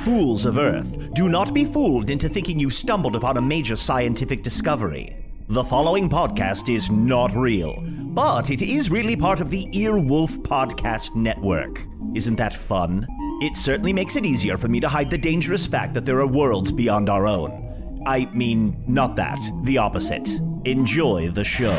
Fools of Earth, do not be fooled into thinking you stumbled upon a major scientific discovery. The following podcast is not real, but it is really part of the Earwolf Podcast Network. Isn't that fun? It certainly makes it easier for me to hide the dangerous fact that there are worlds beyond our own. I mean, not that, the opposite. Enjoy the show.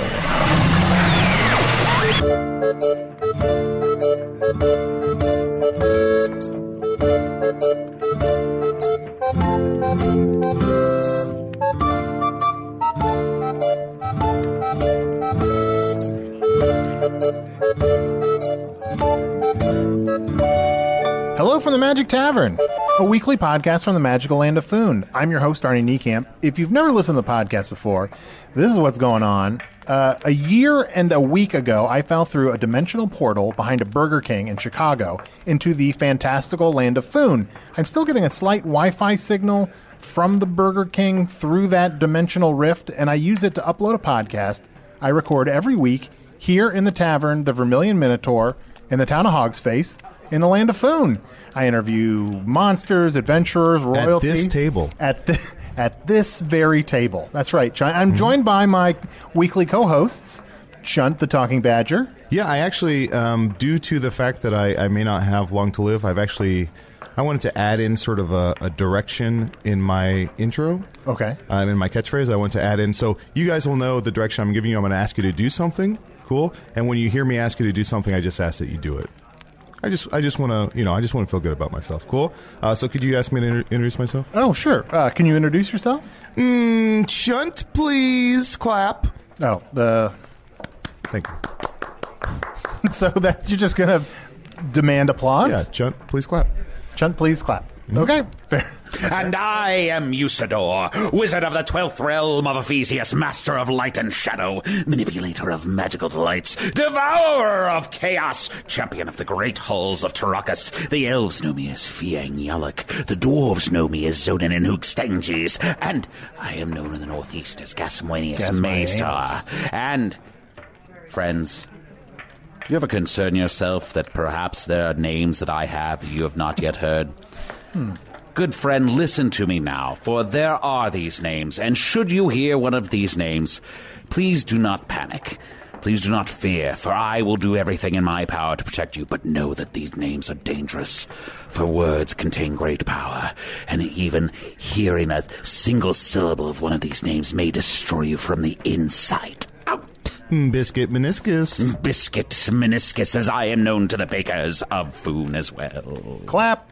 Hello from the Magic Tavern, a weekly podcast from the magical land of Foon. I'm your host, Arnie Niekamp. If you've never listened to the podcast before, this is what's going on. A year and a week ago, I fell through a dimensional portal behind a Burger King in Chicago into the fantastical land of Foon. I'm still getting a slight Wi-Fi signal from the Burger King through that dimensional rift, and I use it to upload a podcast I record every week here in the tavern, the Vermilion Minotaur, in the town of Hogsface, in the land of Foon. I interview monsters, adventurers, royalty. At this table. At this very table. That's right. I'm joined by my weekly co-hosts, Chunt the Talking Badger. Yeah, I actually, due to the fact that I may not have long to live, I wanted to add in sort of a direction in my intro. Okay. In my catchphrase, I want to add in, so you guys will know the direction I'm giving you. I'm going to ask you to do something. Cool. And when you hear me ask you to do something, I just ask that you do it. I just want to feel good about myself. Cool. So could you ask me to introduce myself? Oh, sure. Can you introduce yourself? Chunt, please clap. Oh, Thank you. So that you're just going to demand applause? Yeah, Chunt, please clap. Chunt, please clap. Okay, fair. And I am Usador, wizard of the 12th realm of Ephesius, master of light and shadow, manipulator of magical delights, devourer of chaos, champion of the great halls of Tarakas. The elves know me as Fiang Yalak, the dwarves know me as Zodan and Hookstangis, and I am known in the northeast as Gasmwanius Maystar. And, friends, do you ever concern yourself that perhaps there are names that I have that you have not yet heard? Good friend, listen to me now, for there are these names, and should you hear one of these names, please do not panic. Please do not fear, for I will do everything in my power to protect you, but know that these names are dangerous, for words contain great power, and even hearing a single syllable of one of these names may destroy you from the inside out. Biscuit meniscus. Biscuit meniscus, as I am known to the bakers of Foon as well. Clap.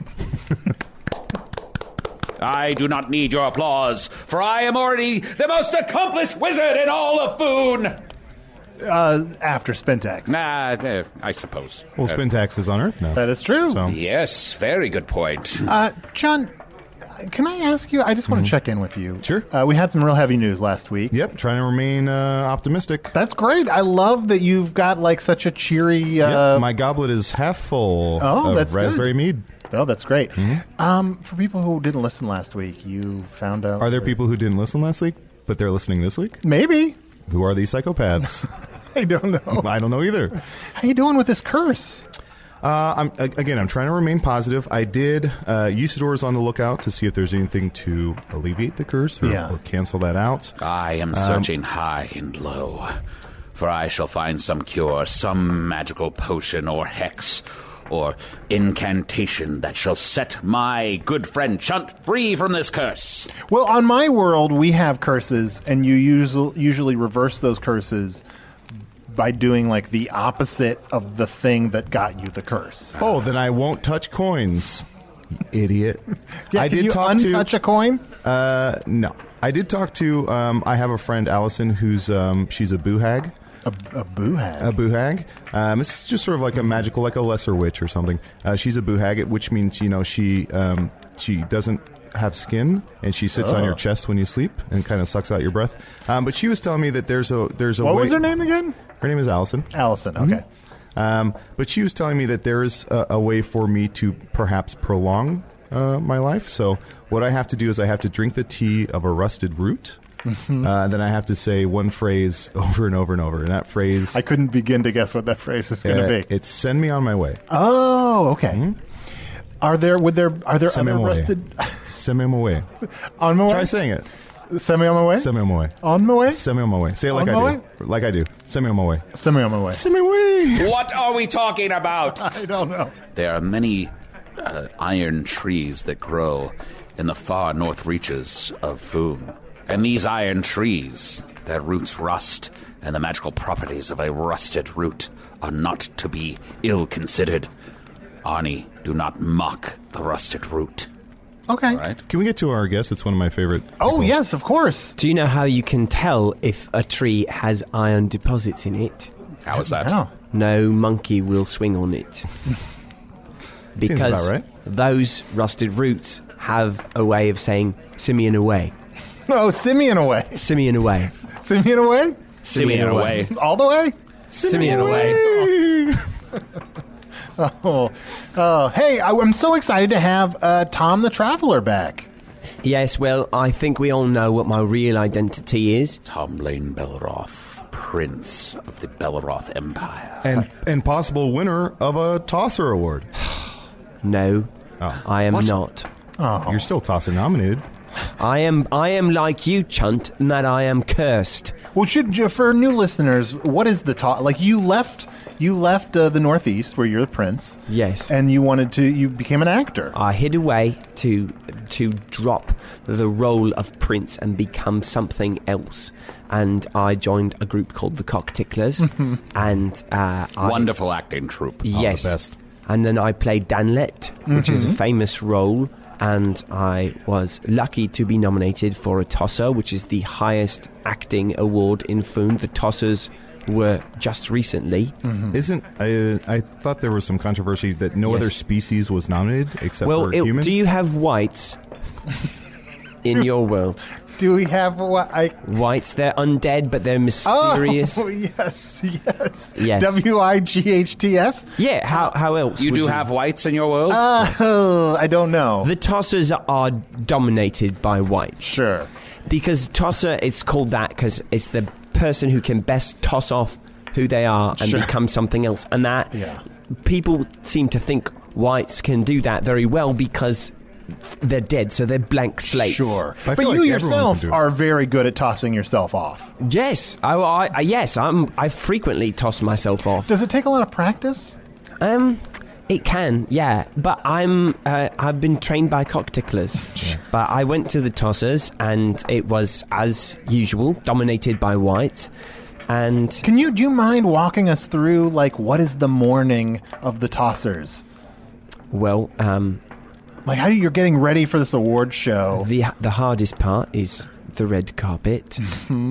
I do not need your applause, for I am already the most accomplished wizard in all of Foon. After Spintax. I suppose. Well, Spintax is on Earth now. That is true. So. Yes, very good point. John, can I ask you? I just want to check in with you. Sure. We had some real heavy news last week. Yep, trying to remain optimistic. That's great. I love that you've got like such a cheery... Yep, my goblet is half full of that's raspberry good. mead. Oh, that's great. For people who didn't listen last week, you found out... Are there people who didn't listen last week, but they're listening this week? Maybe. Who are these psychopaths? I don't know. I don't know either. How you doing with this curse? I'm trying to remain positive. I did. Usador's on the lookout to see if there's anything to alleviate the curse or cancel that out. I am searching high and low, for I shall find some cure, some magical potion or hex or incantation that shall set my good friend Chunt free from this curse. Well, on my world, we have curses, and you usually reverse those curses by doing like the opposite of the thing that got you the curse. Oh, then I won't touch coins, you idiot. Yeah, can you untouch a coin? No. I did talk to, I have a friend, Allison, who's, she's a boohag. A boohag? A boohag. It's just sort of like a magical, like a lesser witch or something. She's a boohag, which means, she doesn't have skin, and she sits on your chest when you sleep and kind of sucks out your breath. But she was telling me that there's a What way... was her name again? Her name is Allison. Allison, okay. But she was telling me that there is a way for me to perhaps prolong my life. So what I have to do is I have to drink the tea of a rusted root. Then I have to say one phrase over and over and over. And that phrase... I couldn't begin to guess what that phrase is going to be. It's send me on my way. Oh, okay. Are there other rusted Semi on my way. on my way? Try saying it. Semi on my way? Semi on my way. On my way? Semi on my way. Say it like On my I do. Like I do. Semi on my way. Semi on my way. Semi way. What are we talking about? I don't know. There are many iron trees that grow in the far north reaches of Foon. And these iron trees, their roots rust, and the magical properties of a rusted root are not to be ill-considered. Arnie, do not mock the rusted root. Okay. All right? Can we get to our guest? It's one of my favorite. Oh, people. yes, of course. Do you know how you can tell if a tree has iron deposits in it? How is that? Oh. No monkey will swing on it. Because about right. those rusted roots have a way of saying simian away. Oh, Simeon away. Simian away. Simeon away? Simian away. All the way? Simian away. Hey, I'm so excited to have Tom the Traveler back. Yes, well, I think we all know what my real identity is. Tom Lane Belleroth, Prince of the Belleroth Empire. And possible winner of a Tosser Award. No, Oh. I am not. You're still Tosser nominated. I am like you, Chunt, in that I am cursed. Well, for new listeners, what is the like? You left the Northeast where you're the prince. Yes. And you became an actor. I hid away to drop the role of prince and become something else. And I joined a group called the Cockticklers. And Wonderful acting troupe. yes, the best. And then I played Danlet, which is a famous role. And I was lucky to be nominated for a Tosser, which is the highest acting award in Foon. The Tossers were just recently. Isn't I thought there was some controversy that no Yes. other species was nominated except Well, for humans? do you have whites in your world? Do we have what? Whites, they're undead, but they're mysterious. Oh, yes. Yes. WIGHTS? Yeah, how else? You would do have whites in your world? Oh, I don't know. The Tossers are dominated by whites. Sure. Because Tosser, it's called that because it's the person who can best toss off who they are and Sure. become something else. And that people seem to think whites can do that very well because they're dead, so they're blank slates. Sure. I But feel you like everyone yourself can do it. are very good at tossing yourself off. Yes, I frequently toss myself off. Does it take a lot of practice? It can, yeah, but I've been trained by Cockticklers. But I went to the Tossers, and it was, as usual, dominated by whites. And Do you mind walking us through, like, what is the morning of the Tossers? well, Like, how you're getting ready for this award show? the hardest part is the red carpet,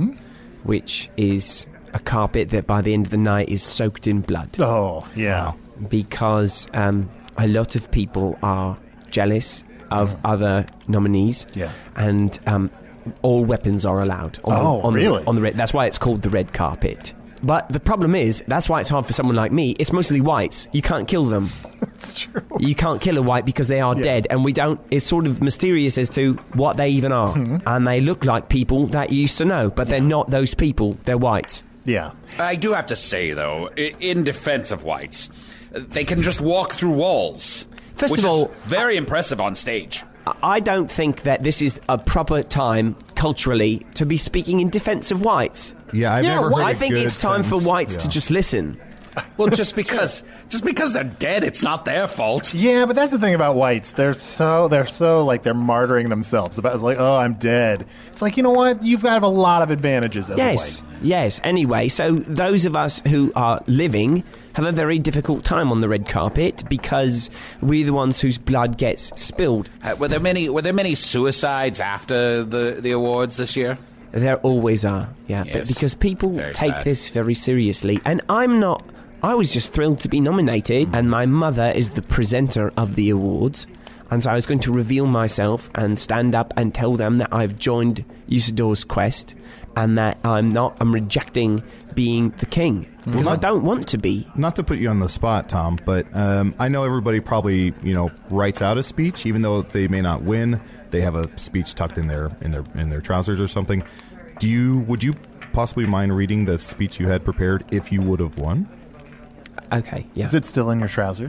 which is a carpet that by the end of the night is soaked in blood. Oh, yeah. Because a lot of people are jealous of other nominees. Yeah. And all weapons are allowed. Really? On the red. That's why it's called the red carpet. But the problem is, that's why it's hard for someone like me. It's mostly whites. You can't kill them. That's true. You can't kill a white because they are dead, and we don't. It's sort of mysterious as to what they even are. And they look like people that you used to know, but they're not those people. They're whites. Yeah. I do have to say, though, in defense of whites, they can just walk through walls. First which of all, is very impressive on stage. I don't think that this is a proper time culturally to be speaking in defense of whites. Yeah, I've never heard I a think good it's time for sentence. whites Yeah. to just listen. Well, just because they're dead, it's not their fault. Yeah, but that's the thing about whites. They're so like they're martyring themselves. It's like, oh, I'm dead. It's like, you know what? You've got a lot of advantages as a white. Yes. Anyway, so those of us who are living have a very difficult time on the red carpet because we're the ones whose blood gets spilled. Were there many suicides after the awards this year? There always are, yeah. Yes. But because people Very take sad. this very seriously. And I'm not. I was just thrilled to be nominated, and my mother is the presenter of the awards. And so I was going to reveal myself and stand up and tell them that I've joined Usador's quest and that I'm rejecting being the king. Because I don't want to be. Not to put you on the spot, Tom, but I know everybody probably writes out a speech, even though they may not win. They have a speech tucked in their trousers or something. Would you possibly mind reading the speech you had prepared if you would have won? Okay, yeah. Is it still in your trousers?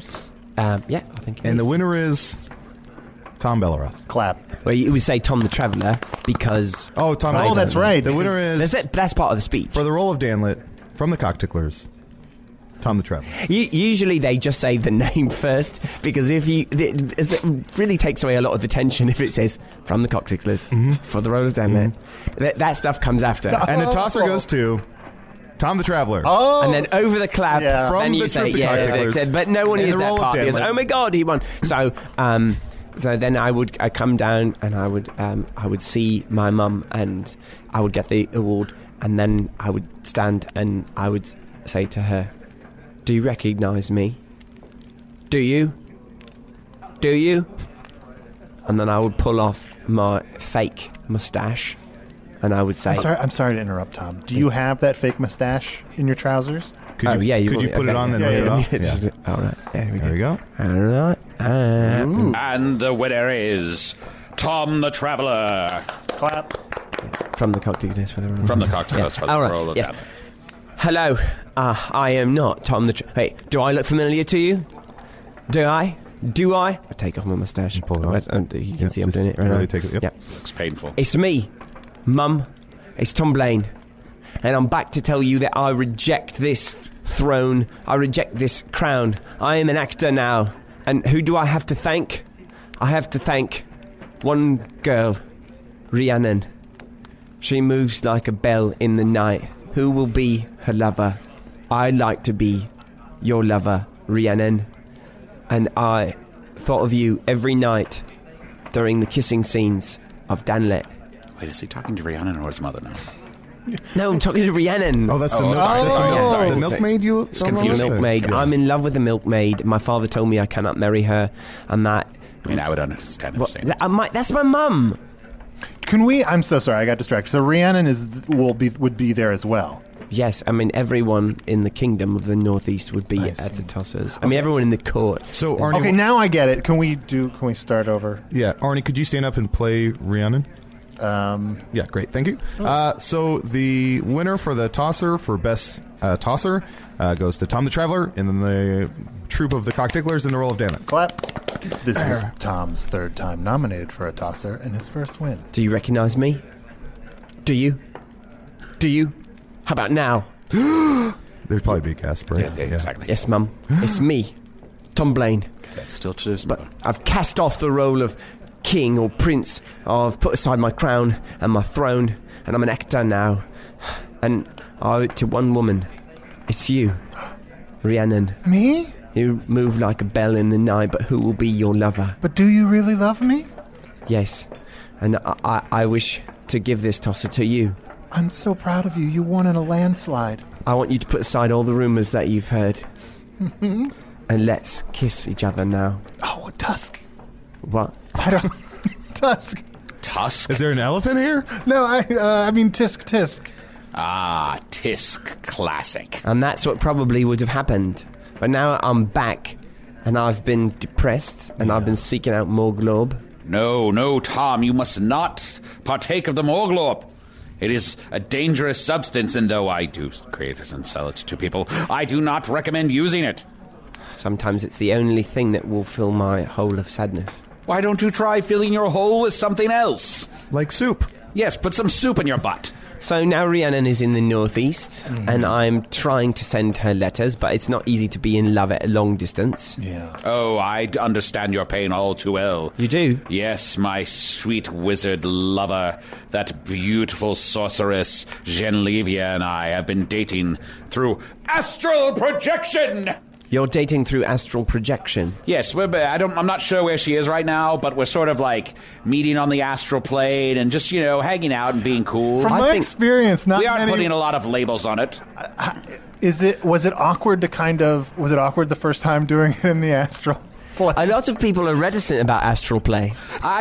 Yeah, I think it And is. the winner is Tom Belleroth. Clap. Well, you would say Tom the Traveller because... Oh, Tom. Oh, that's right. The winner is That's part of the speech. for the role of Danlet from the Cockticklers. Tom the Traveler. Usually they just say the name first because if it really takes away a lot of the tension if it says from the Cockticklers for the role of Danlet. That stuff comes after. And the tosser goes to Tom the Traveler. Oh, And then over the clap, Yeah. From then the you say, Troop of Cockticklers. but no one In hears the that role of part because, Danlet. oh my God, he won. So then I'd come down and I would see my mum and I would get the award and then I would stand and I would say to her, do you recognise me? Do you? Do you? And then I would pull off my fake moustache and I would say... I'm sorry to interrupt, Tom. Do you have that fake mustache in your trousers? Could you put it on and lay it off? Yeah. All right, there we There we go. All right. And the winner is Tom the Traveller. Clap. From the Cockticklers for the role. From the Cockticklers for the All right, role of yes. Danlet. Hello, I am not Tom the... Hey, do I look familiar to you? Do I? I take off my moustache. Pull it off. You can see I'm doing it right really now. take it, yep. Looks painful. It's me, Mum. It's Tom Blaine. And I'm back to tell you that I reject this throne. I reject this crown. I am an actor now. And who do I have to thank? I have to thank one girl, Rhiannon. She moves like a bell in the night. Who will be her lover? I'd like to be your lover, Rhiannon. And I thought of you every night during the kissing scenes of Danlet. Wait, is he talking to Rhiannon or his mother now? No, I'm talking to Rhiannon. Oh, that's the Oh, milk. sorry, that's sorry, the, yeah, sorry. the milkmaid. You It's confusing. Milkmaid. Yes. I'm in love with the milkmaid. My father told me I cannot marry her, and that... I mean, I would understand him Well, saying that. that's my mum. Can we? I'm so sorry, I got distracted. So Rhiannon would be there as well. Yes, I mean, everyone in the kingdom of the Northeast would be I at see. the tossers. I mean, everyone in the court. So, Arnie, Okay, now I get it. Can we start over? yeah, Arnie, could you stand up and play Rhiannon? Yeah, great. Thank you. So the winner for the tosser for best tosser goes to Tom the Traveler, and then the troop of the Cockticklers in the role of Danlet. Clap. This is Tom's third time nominated for a tosser and his first win. Do you recognise me? Do you? Do you? How about now? There'd probably be a gasp, right? Yeah, exactly. Yes, Mum. It's me, Tom Blaine. That's still to his mother. I've cast off the role of king or prince. I've put aside my crown and my throne, and I'm an actor now. And I owe it to one woman. It's you, Rhiannon. Me? You move like a bell in the night, but who will be your lover? But do you really love me? Yes, and I wish to give this tosser to you. I'm so proud of you. You won in a landslide. I want you to put aside all the rumours that you've heard. And let's kiss each other now. Oh, Tusk. What? I don't... Tusk. Tusk? Is there an elephant here? No, I mean Tisk. Ah, Tisk classic. And that's what probably would have happened. But now I'm back, and I've been depressed, and I've been seeking out more globe. No, Tom, you must not partake of the Morglorp. It is a dangerous substance, and though I do create it and sell it to people, I do not recommend using it. Sometimes it's the only thing that will fill my hole of sadness. Why don't you try filling your hole with something else? Like soup. Yes, put some soup in your butt. So now Rhiannon is in the northeast, and I'm trying to send her letters, but it's not easy to be in love at a long distance. Yeah. Oh, I understand your pain all too well. You do? Yes, my sweet wizard lover, that beautiful sorceress, Genlevia, and I have been dating through astral projection! You're dating through astral projection. Yes, I'm not sure where she is right now, but we're sort of like meeting on the astral plane and just, hanging out and being cool. From I my think- experience, not We aren't many... putting a lot of labels on it. Was it awkward the first time doing it in the astral plane? A lot of people are reticent about astral play.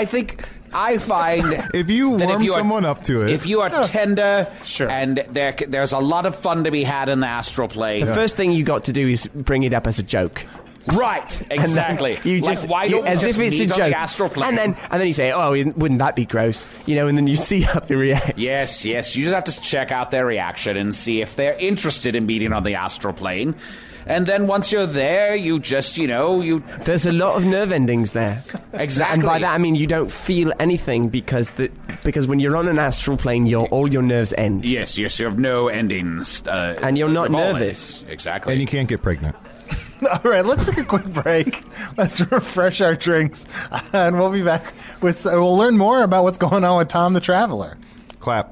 I find If you that warm if you are- someone up to it, if you are tender, Sure. and there's a lot of fun to be had in the astral plane. The first thing you got to do is bring it up as a joke. Right, exactly. And then you just why don't we as just if it's a meet on joke, the astral plane? and then you say, "Oh, wouldn't that be gross?" And then you see how they react. Yes, you just have to check out their reaction and see if they're interested in meeting on the astral plane. And then once you're there, you just, There's a lot of nerve endings there. Exactly. And by that I mean you don't feel anything because when you're on an astral plane, all your nerves end. Yes, you have no endings. And you're not of all nervous. endings. Exactly. And you can't get pregnant. All right, let's take a quick break. Let's refresh our drinks, and we'll be back we'll learn more about what's going on with Tom the Traveler. Clap.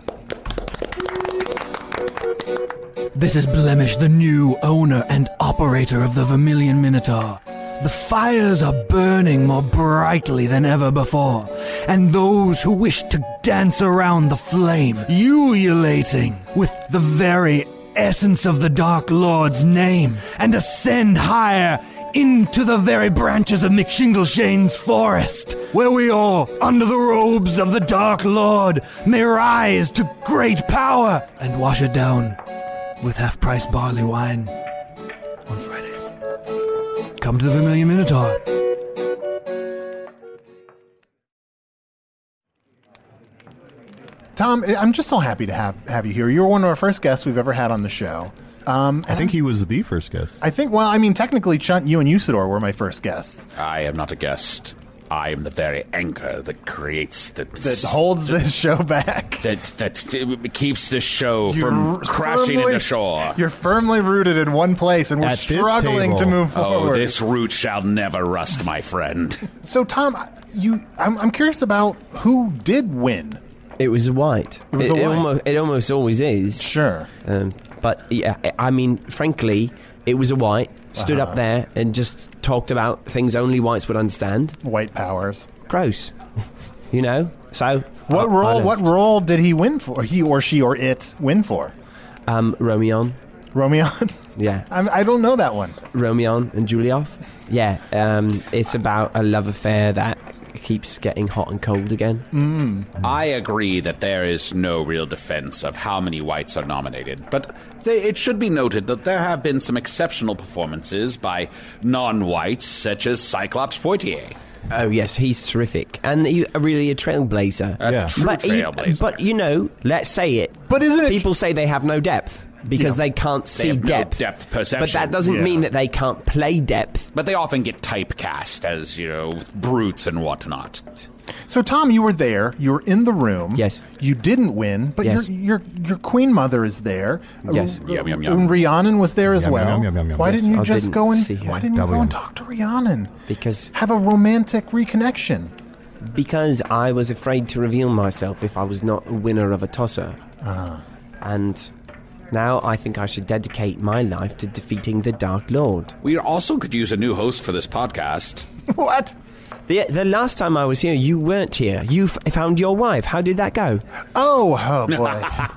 This is Blemish, the new owner and operator of the Vermilion Minotaur. The fires are burning more brightly than ever before, and those who wish to dance around the flame, ululating with the very essence of the Dark Lord's name, and ascend higher into the very branches of McShingleshane's forest, where we all, under the robes of the Dark Lord, may rise to great power and wash it down with half-price barley wine on Fridays. Come to the Vermilion Minotaur. Tom, I'm just so happy to have you here. You were one of our first guests we've ever had on the show. I think he was the first guest. Technically, Chunt, you and Usador were my first guests. I am not a guest. I am the very anchor that creates That holds this show back. that keeps this show from crashing into shore. You're firmly rooted in one place, and we're At this struggling to table. move forward. Oh, this root shall never rust, my friend. So, Tom, I'm curious about who did win. It was a white. It was a white. It almost always is. Sure. But yeah, I mean, frankly, it was a white. Stood up there and just talked about things only whites would understand. White powers. Gross. So What role did he win for? He or she or it win for? Romeo. Yeah. I don't know that one. Romeo and Juliet. Yeah. It's about a love affair that keeps getting hot and cold again. I agree that there is no real defense of how many whites are nominated, but it should be noted that there have been some exceptional performances by non-whites, such as Cyclops Poitier. Oh yes, he's terrific, and really a trailblazer. A true trailblazer. But let's say it. But isn't it? People say they have no depth because they can't see have no depth. depth perception. But that doesn't mean that they can't play depth. But they often get typecast as, brutes and whatnot. So, Tom, you were there. You were in the room. Yes. You didn't win, but Yes. your queen mother is there. Yes. Yum, yum, yum. And Rhiannon was there as Yum, well. yum, yum, yum, yum. Why Yes. didn't you I just didn't go and see her. Why didn't you go W. and talk to Rhiannon? Because Have a romantic reconnection. I was afraid to reveal myself if I was not a winner of a tosser. And now I think I should dedicate my life to defeating the Dark Lord. We also could use a new host for this podcast. What? The last time I was here, you weren't here. You found your wife. How did that go? Oh boy.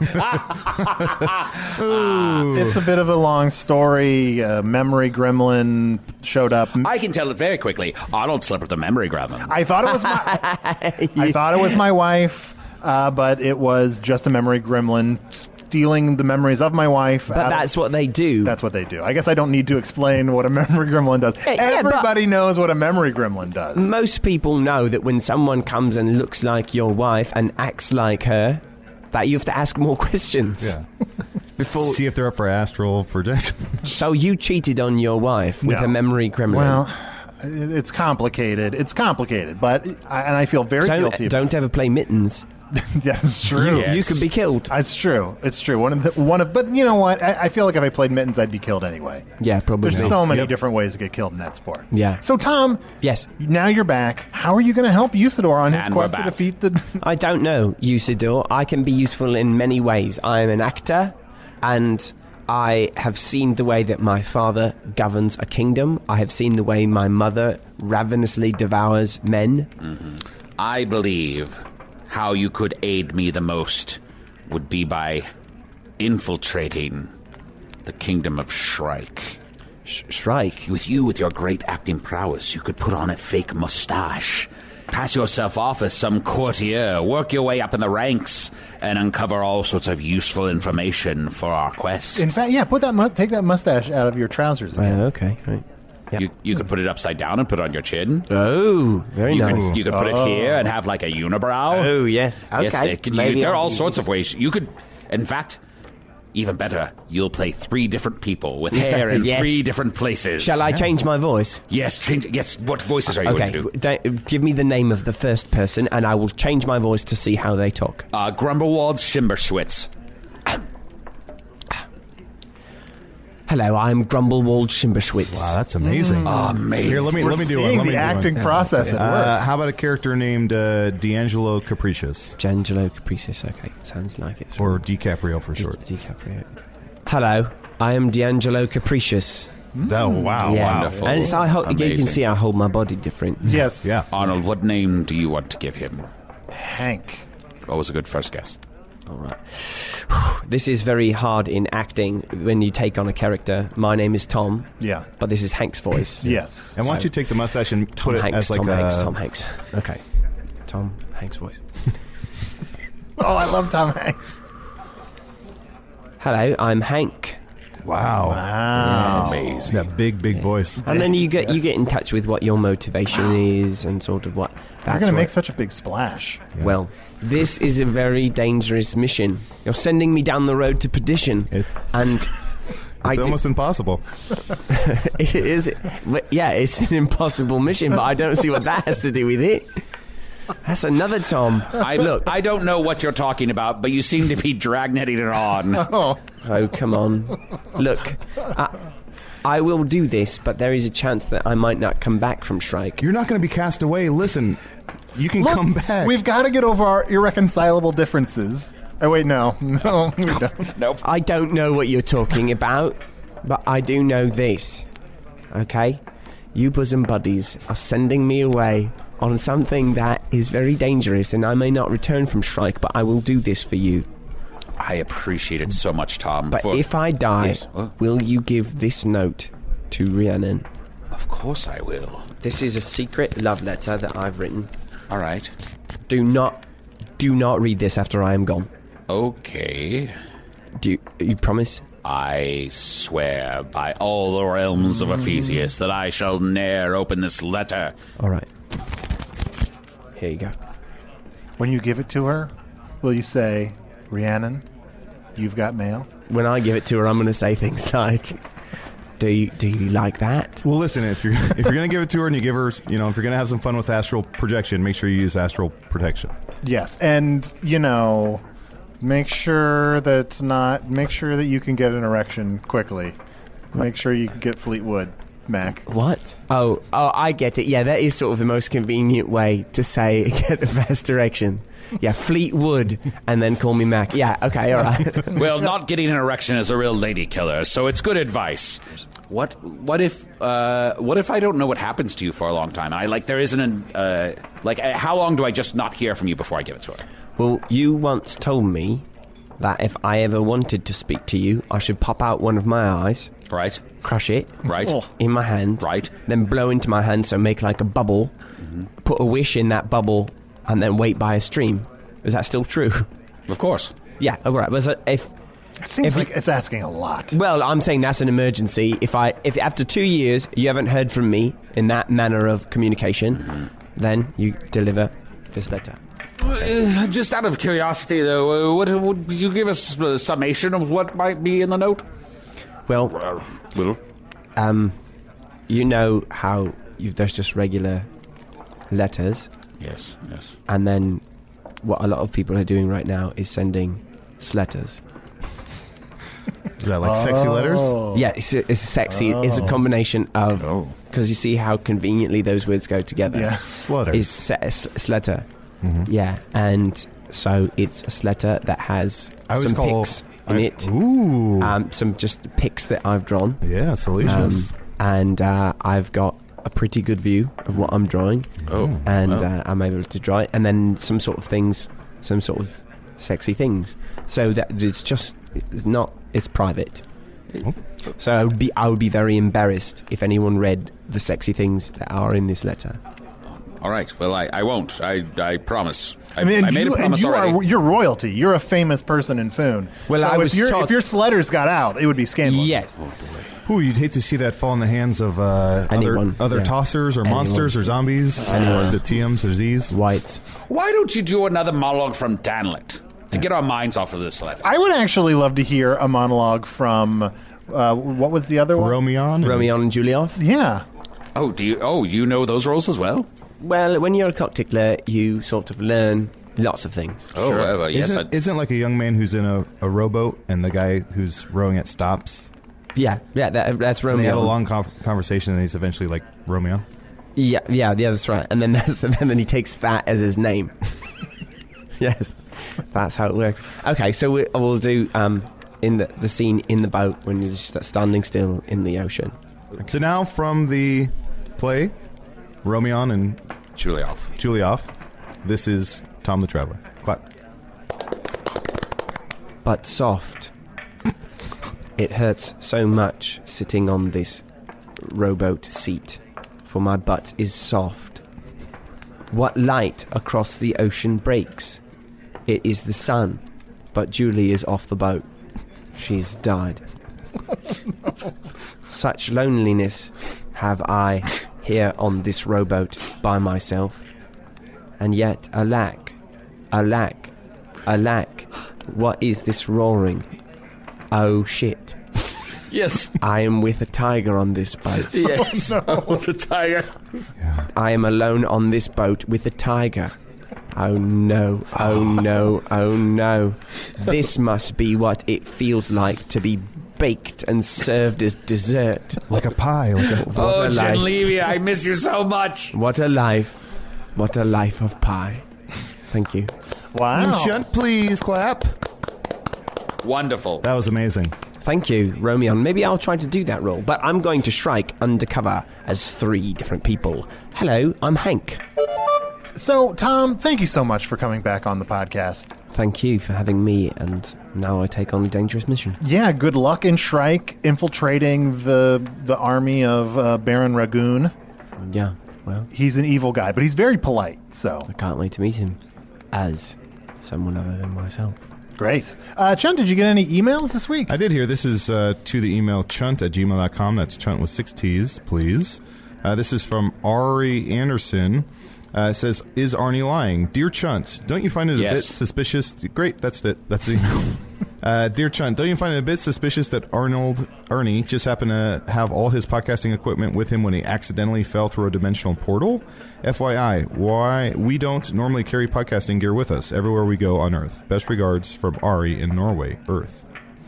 It's a bit of a long story. Memory gremlin showed up. I can tell it very quickly. Arnold slept with the memory gremlin. I thought it was my wife, but it was just a memory gremlin stealing the memories of my wife. But that's what they do. That's what they do. I guess I don't need to explain what a memory gremlin does. Yeah, Everybody knows what a memory gremlin does. Most people know that when someone comes and looks like your wife and acts like her, that you have to ask more questions. Yeah. Before. See if they're up for astral projection. So you cheated on your wife with No. a memory gremlin. Well, it's complicated. But I feel very guilty. Don't ever play mittens. Yeah, it's true. Yes. You could be killed. It's true. It's true. But you know what? I feel like if I played mittens, I'd be killed anyway. Yeah, probably. There's so many Yep. different ways to get killed in that sport. Yeah. So, Tom, Yes. now you're back. How are you going to help Usador on his And we're quest to back. defeat the... I don't know, Usador. I can be useful in many ways. I am an actor, and I have seen the way that my father governs a kingdom. I have seen the way my mother ravenously devours men. I believe how you could aid me the most would be by infiltrating the kingdom of Shrike. Shrike. With your great acting prowess, you could put on a fake mustache, pass yourself off as some courtier, work your way up in the ranks, and uncover all sorts of useful information for our quest. In fact, yeah, take that mustache out of your trousers again. Okay, right. Yeah. You could put it upside down and put it on your chin. Oh, very nice. You could put it here and have like a unibrow. Oh, yes. Okay. Yes, Maybe there are I'll all use sorts this. of ways. You could, in fact, Even better, you'll play 3 different people with hair in Yes. 3 different places. Shall I change my voice? Yes, change. Yes, what voices are you Okay, going to do? give me the name of the first person, and I will change my voice to see how they talk. Grumblewald Schimberschwitz. Hello, I'm Grumblewald Schimberschwitz. Wow, that's amazing. Amazing. Here, let me do one. Seeing Let me the do one. acting process at work. How about a character named D'Angelo Capricious? D'Angelo Capricious, okay. Sounds like it's... Or DiCaprio for short. DiCaprio. Okay. Hello, I am D'Angelo Capricious. Oh, wow, Yeah. wow. Wonderful. And it's, you can Amazing. see I hold my body different. Yes. Yeah. Arnold, what name do you want to give him? Hank. Always a good first guess. All right. This is very hard in acting when you take on a character. My name is Tom, Yeah. but this is Hank's voice. Yes. And why don't So- you take the mustache and Tom put it Hanks, as like Tom a... Hanks, Tom Hanks. Okay. Tom Hanks' voice. Oh, I love Tom Hanks. Hello, I'm Hank. Wow. Wow. Amazing. That big voice. And then you get in touch with what your motivation is and sort of what You're that's going to make what- such a big splash. Well, this is a very dangerous mission. You're sending me down the road to perdition, and It's almost impossible. it is. Yeah, it's an impossible mission, but I don't see what that has to do with it. That's another Tom. Look, I don't know what you're talking about, but you seem to be dragnetting it on. Oh, come on. Look, I will do this, but there is a chance that I might not come back from Shrike. You're not going to be cast away. Listen, you can come back. We've got to get over our irreconcilable differences. Oh, wait, no. No, we don't. Nope. I don't know what you're talking about, but I do know this. Okay? You bosom buddies are sending me away on something that is very dangerous, and I may not return from Shrike, but I will do this for you. I appreciate it so much, Tom. But if I die, Yes, what? will you give this note to Rhiannon? Of course I will. This is a secret love letter that I've written. All right. Do not read this after I am gone. Okay. Do you promise? I swear by all the realms of Ephesius that I shall ne'er open this letter. All right. Here you go. When you give it to her, will you say, Rhiannon, you've got mail? When I give it to her, I'm going to say things like, "Do you like that?" Well, listen, if you're going to give it to her and you give her, if you're going to have some fun with astral projection, make sure you use astral protection. Yes, and, make sure that you can get an erection quickly. Make sure you can get Fleetwood, Mac. What? Oh, I get it. Yeah, that is sort of the most convenient way to say get a fast erection. Yeah, Fleetwood, and then call me Mac. Yeah, okay, all right. Well, not getting an erection is a real lady killer, so it's good advice. What if I don't know what happens to you for a long time? There isn't how long do I just not hear from you before I give it to her? Well, you once told me that if I ever wanted to speak to you, I should pop out one of my eyes, Right? crush it, Right? in my hand, Right. then blow into my hand, so make like a bubble, put a wish in that bubble, and then wait by a stream. Is that still true? Of course. Yeah, all right. But if It seems If like it's asking a lot. well, I'm saying that's an emergency. If after 2 years you haven't heard from me in that manner of communication, then you deliver this letter. Just out of curiosity, though, would you give us a summation of what might be in the note? Well, Little. you know how there's just regular letters, Yes. and then what a lot of people are doing right now is sending sletters. Is that like sexy letters? Yeah, it's sexy. It's a combination of because you see how conveniently those words go together. Yeah. Slutter. Is sletter. Yeah, and so it's a sletter that has I always some call pics in it. Ooh. Some just pics that I've drawn. Yeah, salacious. And I've got a pretty good view of what I'm drawing. Oh. And I'm able to draw it. And then some sort of things, some sort of sexy things. So that it's private. So I would be very embarrassed if anyone read the sexy things that are in this letter. All right. Well, I won't. I promise. I And made a promise already. you're royalty. You're a famous person in Foon. Well, so I was if taught- your sletters got out, it would be scandalous. Yes. Ooh, you'd hate to see that fall in the hands of Anyone, other yeah. tossers or Anyone. monsters or zombies. Anyone. The TMs or Zs. Whites. Why don't you do another monologue from Danlet? to get our minds off of this letter. I would actually love to hear a monologue from what was the other one? Romeo and Juliov. Yeah. You know those roles as well? Well, when you're a cocktickler, you sort of learn lots of things. Oh, Sure. well, yes. Isn't like a young man who's in a rowboat and the guy who's rowing it stops? Yeah, that's And Romeo. they have a long conversation and he's eventually like, Romeo? Yeah, that's right. And then then he takes that as his name. Yes, that's how it works. Okay, so we'll do in the scene in the boat when you're just standing still in the ocean. So now from the play, Romeo and Juliov. this is Tom the Traveler. Clap. But soft. It hurts so much sitting on this rowboat seat, for my butt is soft. What light across the ocean breaks? It is the sun, but Julie is off the boat. She's died. Such loneliness have I here on this rowboat by myself. And yet, alack, what is this roaring? Oh shit. Yes. I am with a tiger on this boat. Yes. The tiger. I am alone on this boat with a tiger. Oh no, oh no, oh no. This must be what it feels like to be baked and served as dessert. Like a pie. Oh, a life. Genlevia, I miss you so much. What a life. What a life of pie. Thank you. Wow. Shunt, please, clap. Wonderful. That was amazing. Thank you, Romeo. Maybe I'll try to do that role, but I'm going to strike undercover as 3 different people. Hello, I'm Hank. So, Tom, thank you so much for coming back on the podcast. Thank you for having me, and now I take on a dangerous mission. Yeah, good luck in Shrike infiltrating the army of Baron Ragoon. Yeah, well, He's an evil guy, but he's very polite, so I can't wait to meet him as someone other than myself. great. Chunt, did you get any emails this week? I did hear this is to the email chunt@gmail.com. That's chunt with 6 T's, please. This is from Ari Anderson. It says, is Arnie lying? Dear Chunt, don't you find it a bit suspicious? Great, that's it. That's the email. Dear Chunt, don't you find it a bit suspicious that Arnie just happened to have all his podcasting equipment with him when he accidentally fell through a dimensional portal? FYI, why we don't normally carry podcasting gear with us everywhere we go on Earth. Best regards from Ari in Norway, Earth.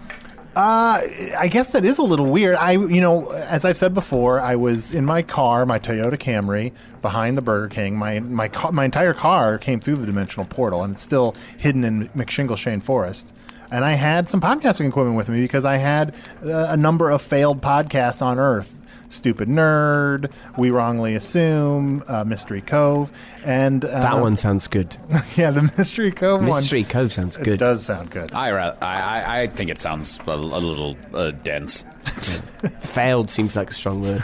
I guess that is a little weird. As I've said before, I was in my car, my Toyota Camry, behind the Burger King. My entire car came through the dimensional portal, and it's still hidden in McShingleshane Forest. And I had some podcasting equipment with me because I had a number of failed podcasts on Earth. Stupid Nerd, We Wrongly Assume, Mystery Cove, and... That one sounds good. Yeah, the Mystery Cove one. Mystery Cove sounds good. It does sound good. I think it sounds a little dense. Failed seems like a strong word.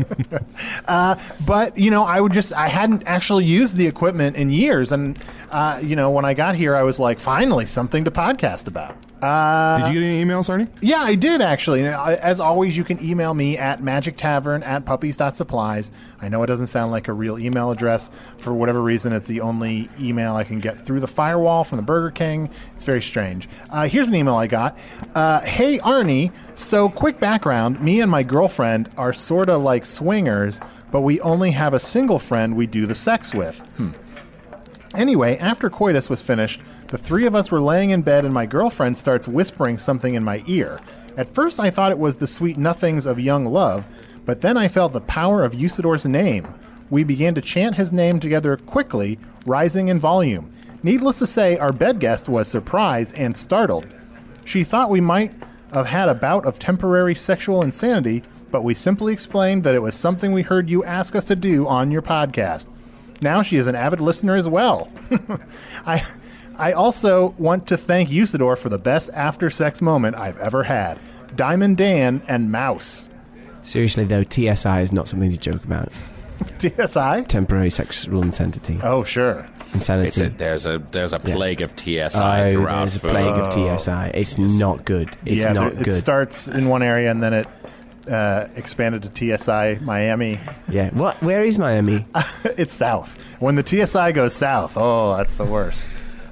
But, I hadn't actually used the equipment in years. And, when I got here, I was like, finally, something to podcast about. Did you get any emails, Arnie? Yeah, I did, actually. As always, you can email me at magictavern@puppies.supplies. I know it doesn't sound like a real email address. For whatever reason, it's the only email I can get through the firewall from the Burger King. It's very strange. Here's an email I got. Hey, Arnie, so quick background. Me and my girlfriend are sort of like swingers, but we only have a single friend we do the sex with. Anyway, after coitus was finished, the 3 of us were laying in bed and my girlfriend starts whispering something in my ear. At first I thought it was the sweet nothings of young love, but then I felt the power of Usador's name. We began to chant his name together quickly, rising in volume. Needless to say, our bed guest was surprised and startled. She thought we might have had a bout of temporary sexual insanity, but we simply explained that it was something we heard you ask us to do on your podcast. Now she is an avid listener as well. I also want to thank Usador for the best after-sex moment I've ever had. Diamond Dan and Mouse. Seriously, though, TSI is not something to joke about. TSI? Temporary sexual insanity. Oh, sure. Insanity. There's a plague of TSI Oh, throughout. there's a plague of TSI. It's not good. It's not but it good. starts in one area and then it expanded to TSI Miami. Yeah. Where is Miami? It's south. When the TSI goes south, oh, that's the worst.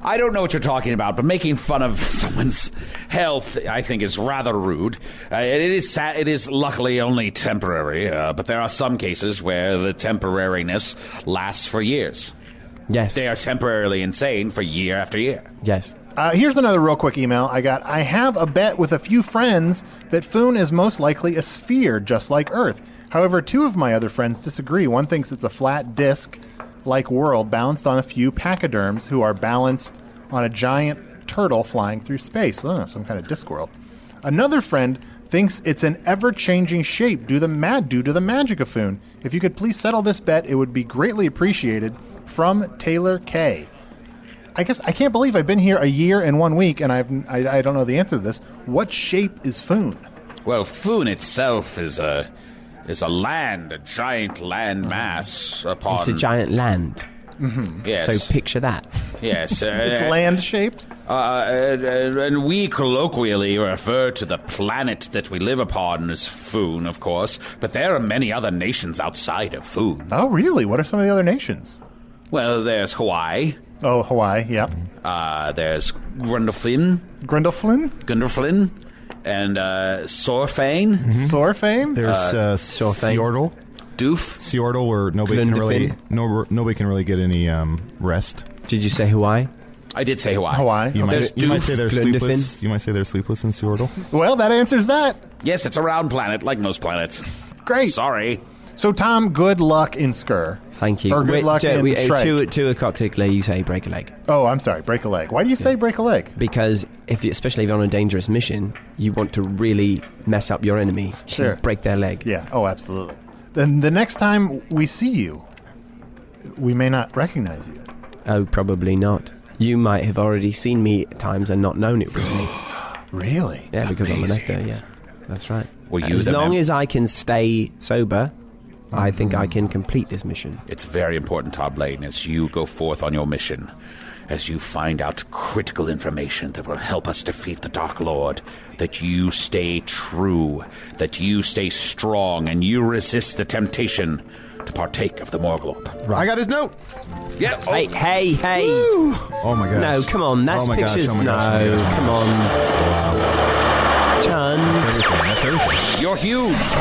I don't know what you're talking about, but making fun of someone's health, I think, is rather rude. It is luckily only temporary, but there are some cases where the temporariness lasts for years. Yes. They are temporarily insane for year after year. Yes. Here's another real quick email I got. I have a bet with a few friends that Foon is most likely a sphere, just like Earth. However, two of my other friends disagree. One thinks it's a flat disc-like world balanced on a few pachyderms who are balanced on a giant turtle flying through space. Some kind of disc world. Another friend thinks it's an ever-changing shape due to the magic of Foon. If you could please settle this bet, it would be greatly appreciated. From Taylor K. I guess I can't believe I've been here a year and 1 week, and I don't know the answer to this. What shape is Foon? Well, Foon itself is a giant land mass upon... It's a giant land. Mm-hmm. Yes. So picture that. Yes. It's land-shaped? And we colloquially refer to the planet that we live upon as Foon, of course, but there are many other nations outside of Foon. Oh, really? What are some of the other nations? Well, there's Hawaii. Oh, Hawaii, yeah. There's Grundlefin. Grundlefin? And Sorfane. Mm-hmm. Sorfane? There's Sorfane. Seordle. Doof. Seordle, where nobody can really get any rest. Did you say Hawaii? I did say Hawaii. Hawaii. You might say they're Glundefin. sleepless. You might say they're sleepless in Seordle. Well, that answers that. Yes, it's a round planet, like most planets. Great. Sorry. So, Tom, good luck in Skur. Thank you. Or good luck in Shrek. To a cocktail, you say break a leg. Oh, I'm sorry, break a leg. Why do you say break a leg? Because especially if you're on a dangerous mission, you want to really mess up your enemy. Sure. Break their leg. Yeah, oh, absolutely. Then the next time we see you, we may not recognize you. Oh, probably not. You might have already seen me at times and not known it was me. Really? Yeah, because I'm an actor, yeah. That's right. As long as I can stay sober, I think I can complete this mission. It's very important, Todd Lane, as you go forth on your mission, as you find out critical information that will help us defeat the Dark Lord, that you stay true, that you stay strong, and you resist the temptation to partake of the Morglobe. Right. I got his note. Yeah. Oh. Hey. Woo. Oh my gosh. No, come on. That's pictures. Come on. Chun. You're huge.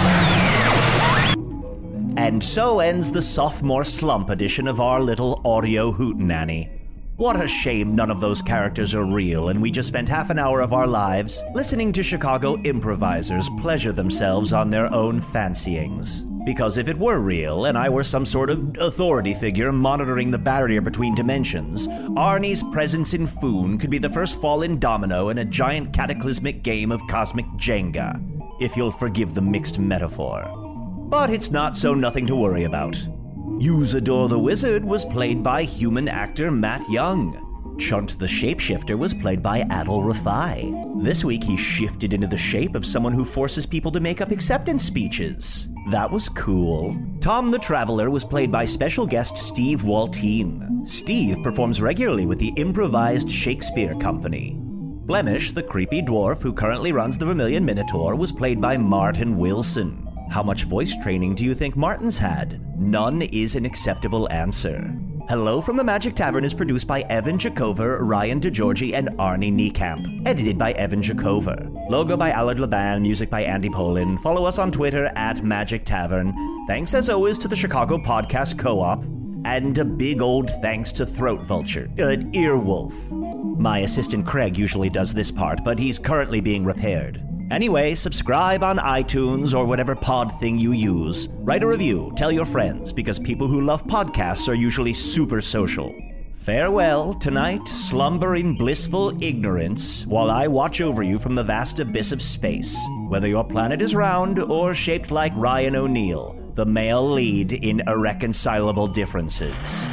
And so ends the sophomore slump edition of our little audio hootenanny. What a shame none of those characters are real, and we just spent half an hour of our lives listening to Chicago improvisers pleasure themselves on their own fancyings. Because if it were real, and I were some sort of authority figure monitoring the barrier between dimensions, Arnie's presence in Foon could be the first fallen domino in a giant cataclysmic game of cosmic Jenga, if you'll forgive the mixed metaphor. But it's not, so nothing to worry about. Usador the Wizard was played by human actor Matt Young. Chunt the Shapeshifter was played by Adil Rafai. This week he shifted into the shape of someone who forces people to make up acceptance speeches. That was cool. Tom the Traveler was played by special guest Steve Waltine. Steve performs regularly with the Improvised Shakespeare Company. Blemish, the creepy dwarf who currently runs the Vermilion Minotaur, was played by Martin Wilson. How much voice training do you think Martin's had? None is an acceptable answer. Hello from the Magic Tavern is produced by Evan Jacover, Ryan DeGiorgi, and Arnie Niekamp. Edited by Evan Jacover. Logo by Allard Laban, music by Andy Polin. Follow us on Twitter at Magic Tavern. Thanks as always to the Chicago Podcast Co-op. And a big old thanks to Throat Vulture, Earwolf. My assistant Craig usually does this part, but he's currently being repaired. Anyway, subscribe on iTunes or whatever pod thing you use. Write a review, tell your friends, because people who love podcasts are usually super social. Farewell, tonight, slumber in blissful ignorance, while I watch over you from the vast abyss of space, whether your planet is round or shaped like Ryan O'Neal, the male lead in Irreconcilable Differences.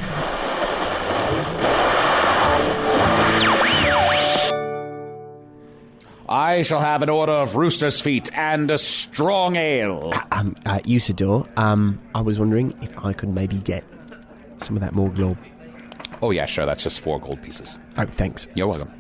I shall have an order of rooster's feet and a strong ale. Usador, I was wondering if I could maybe get some of that Morglobe. Oh, yeah, sure. That's just 4 gold pieces. Oh, thanks. You're welcome.